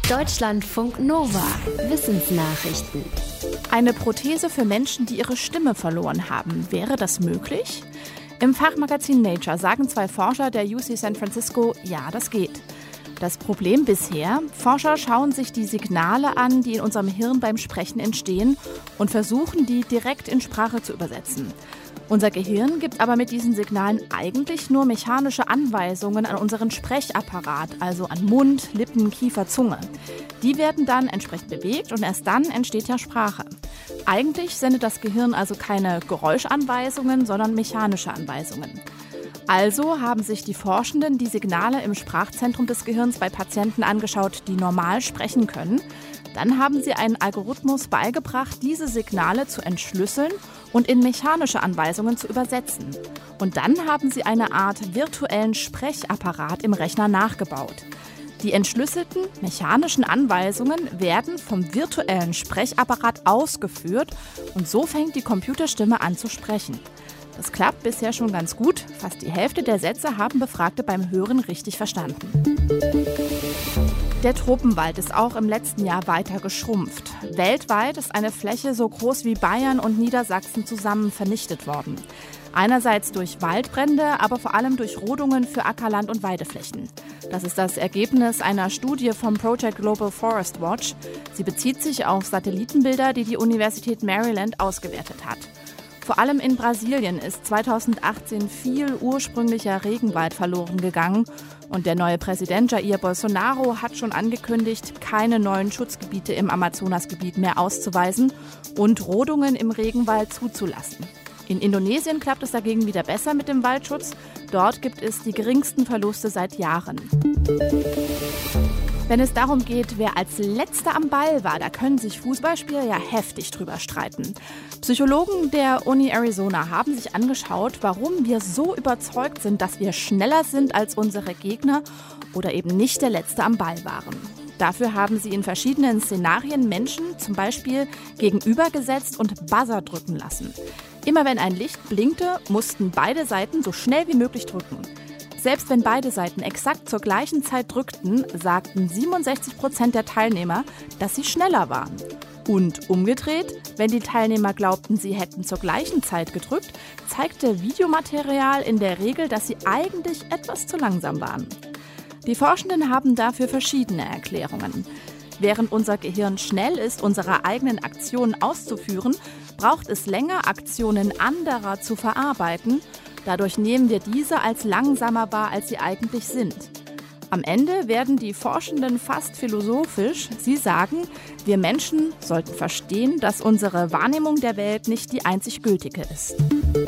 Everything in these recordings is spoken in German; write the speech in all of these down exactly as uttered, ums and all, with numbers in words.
Deutschlandfunk Nova. Wissensnachrichten. Eine Prothese für Menschen, die ihre Stimme verloren haben. Wäre das möglich? Im Fachmagazin Nature sagen zwei Forscher der U C San Francisco, ja, das geht. Das Problem bisher: Forscher schauen sich die Signale an, die in unserem Hirn beim Sprechen entstehen, und versuchen, die direkt in Sprache zu übersetzen. Unser Gehirn gibt aber mit diesen Signalen eigentlich nur mechanische Anweisungen an unseren Sprechapparat, also an Mund, Lippen, Kiefer, Zunge. Die werden dann entsprechend bewegt und erst dann entsteht ja Sprache. Eigentlich sendet das Gehirn also keine Geräuschanweisungen, sondern mechanische Anweisungen. Also haben sich die Forschenden die Signale im Sprachzentrum des Gehirns bei Patienten angeschaut, die normal sprechen können. Dann haben sie einen Algorithmus beigebracht, diese Signale zu entschlüsseln und in mechanische Anweisungen zu übersetzen. Und dann haben sie eine Art virtuellen Sprechapparat im Rechner nachgebaut. Die entschlüsselten mechanischen Anweisungen werden vom virtuellen Sprechapparat ausgeführt und so fängt die Computerstimme an zu sprechen. Das klappt bisher schon ganz gut. Fast die Hälfte der Sätze haben Befragte beim Hören richtig verstanden. Der Tropenwald ist auch im letzten Jahr weiter geschrumpft. Weltweit ist eine Fläche so groß wie Bayern und Niedersachsen zusammen vernichtet worden. Einerseits durch Waldbrände, aber vor allem durch Rodungen für Ackerland und Weideflächen. Das ist das Ergebnis einer Studie vom Project Global Forest Watch. Sie bezieht sich auf Satellitenbilder, die die Universität Maryland ausgewertet hat. Vor allem in Brasilien ist zweitausendachtzehn viel ursprünglicher Regenwald verloren gegangen. Und der neue Präsident Jair Bolsonaro hat schon angekündigt, keine neuen Schutzgebiete im Amazonasgebiet mehr auszuweisen und Rodungen im Regenwald zuzulassen. In Indonesien klappt es dagegen wieder besser mit dem Waldschutz. Dort gibt es die geringsten Verluste seit Jahren. Wenn es darum geht, wer als Letzter am Ball war, da können sich Fußballspieler ja heftig drüber streiten. Psychologen der Uni Arizona haben sich angeschaut, warum wir so überzeugt sind, dass wir schneller sind als unsere Gegner oder eben nicht der Letzte am Ball waren. Dafür haben sie in verschiedenen Szenarien Menschen zum Beispiel gegenübergesetzt und Buzzer drücken lassen. Immer wenn ein Licht blinkte, mussten beide Seiten so schnell wie möglich drücken. Selbst wenn beide Seiten exakt zur gleichen Zeit drückten, sagten siebenundsechzig Prozent der Teilnehmer, dass sie schneller waren. Und umgedreht, wenn die Teilnehmer glaubten, sie hätten zur gleichen Zeit gedrückt, zeigte Videomaterial in der Regel, dass sie eigentlich etwas zu langsam waren. Die Forschenden haben dafür verschiedene Erklärungen. Während unser Gehirn schnell ist, unsere eigenen Aktionen auszuführen, braucht es länger, Aktionen anderer zu verarbeiten. Dadurch nehmen wir diese als langsamer wahr, als sie eigentlich sind. Am Ende werden die Forschenden fast philosophisch. Sie sagen, wir Menschen sollten verstehen, dass unsere Wahrnehmung der Welt nicht die einzig gültige ist.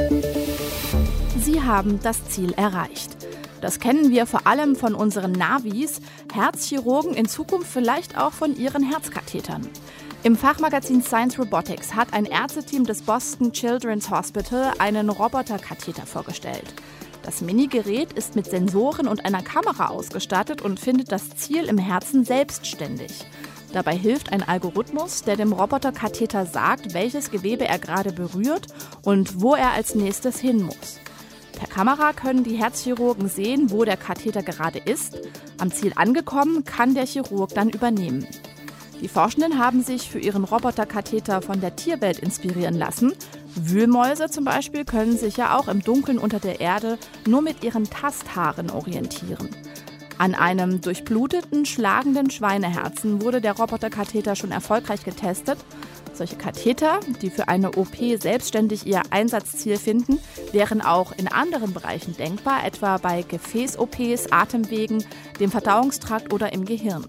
Sie haben das Ziel erreicht. Das kennen wir vor allem von unseren Navis, Herzchirurgen in Zukunft vielleicht auch von ihren Herzkathetern. Im Fachmagazin Science Robotics hat ein Ärzteteam des Boston Children's Hospital einen Roboterkatheter vorgestellt. Das Mini-Gerät ist mit Sensoren und einer Kamera ausgestattet und findet das Ziel im Herzen selbstständig. Dabei hilft ein Algorithmus, der dem Roboterkatheter sagt, welches Gewebe er gerade berührt und wo er als nächstes hin muss. Per Kamera können die Herzchirurgen sehen, wo der Katheter gerade ist. Am Ziel angekommen, kann der Chirurg dann übernehmen. Die Forschenden haben sich für ihren Roboterkatheter von der Tierwelt inspirieren lassen. Wühlmäuse zum Beispiel können sich ja auch im Dunkeln unter der Erde nur mit ihren Tasthaaren orientieren. An einem durchbluteten, schlagenden Schweineherzen wurde der Roboterkatheter schon erfolgreich getestet. Solche Katheter, die für eine O P selbstständig ihr Einsatzziel finden, wären auch in anderen Bereichen denkbar, etwa bei Gefäß-O Ps, Atemwegen, dem Verdauungstrakt oder im Gehirn.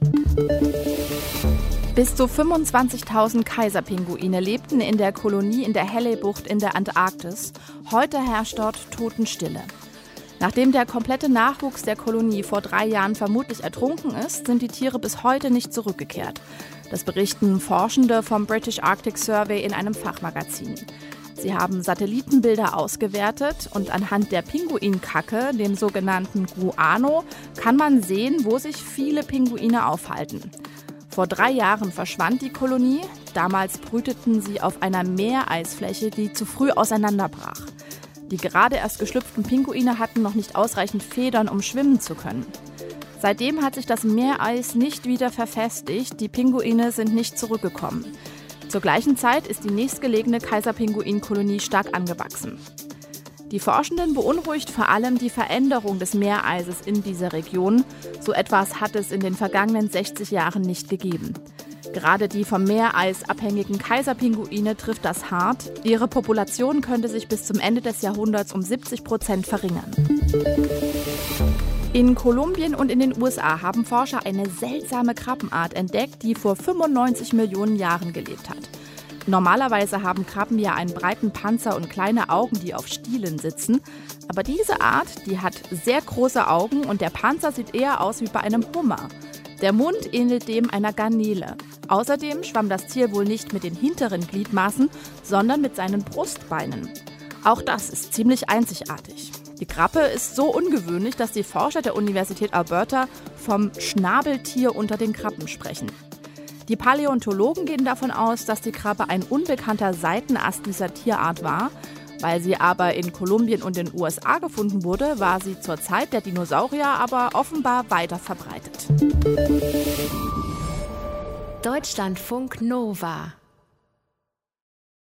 Bis zu fünfundzwanzigtausend Kaiserpinguine lebten in der Kolonie in der Halley-Bucht in der Antarktis. Heute herrscht dort Totenstille. Nachdem der komplette Nachwuchs der Kolonie vor drei Jahren vermutlich ertrunken ist, sind die Tiere bis heute nicht zurückgekehrt. Das berichten Forschende vom British Arctic Survey in einem Fachmagazin. Sie haben Satellitenbilder ausgewertet und anhand der Pinguinkacke, dem sogenannten Guano, kann man sehen, wo sich viele Pinguine aufhalten. Vor drei Jahren verschwand die Kolonie. Damals brüteten sie auf einer Meereisfläche, die zu früh auseinanderbrach. Die gerade erst geschlüpften Pinguine hatten noch nicht ausreichend Federn, um schwimmen zu können. Seitdem hat sich das Meereis nicht wieder verfestigt, die Pinguine sind nicht zurückgekommen. Zur gleichen Zeit ist die nächstgelegene Kaiserpinguinkolonie stark angewachsen. Die Forschenden beunruhigt vor allem die Veränderung des Meereises in dieser Region. So etwas hat es in den vergangenen sechzig Jahren nicht gegeben. Gerade die vom Meereis abhängigen Kaiserpinguine trifft das hart. Ihre Population könnte sich bis zum Ende des Jahrhunderts um siebzig Prozent verringern. In Kolumbien und in den U S A haben Forscher eine seltsame Krabbenart entdeckt, die vor fünfundneunzig Millionen Jahren gelebt hat. Normalerweise haben Krabben ja einen breiten Panzer und kleine Augen, die auf Stielen sitzen. Aber diese Art, die hat sehr große Augen und der Panzer sieht eher aus wie bei einem Hummer. Der Mund ähnelt dem einer Garnele. Außerdem schwamm das Tier wohl nicht mit den hinteren Gliedmaßen, sondern mit seinen Brustbeinen. Auch das ist ziemlich einzigartig. Die Krabbe ist so ungewöhnlich, dass die Forscher der Universität Alberta vom Schnabeltier unter den Krabben sprechen. Die Paläontologen gehen davon aus, dass die Krabbe ein unbekannter Seitenast dieser Tierart war. Weil sie aber in Kolumbien und den U S A gefunden wurde, war sie zur Zeit der Dinosaurier aber offenbar weiter verbreitet. Deutschlandfunk Nova